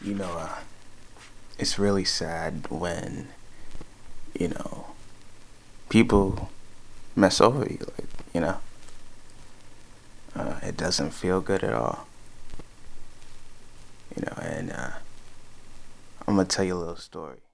you know, it's really sad when, you know, people mess over you. Like, it doesn't feel good at all. And I'm gonna tell you a little story.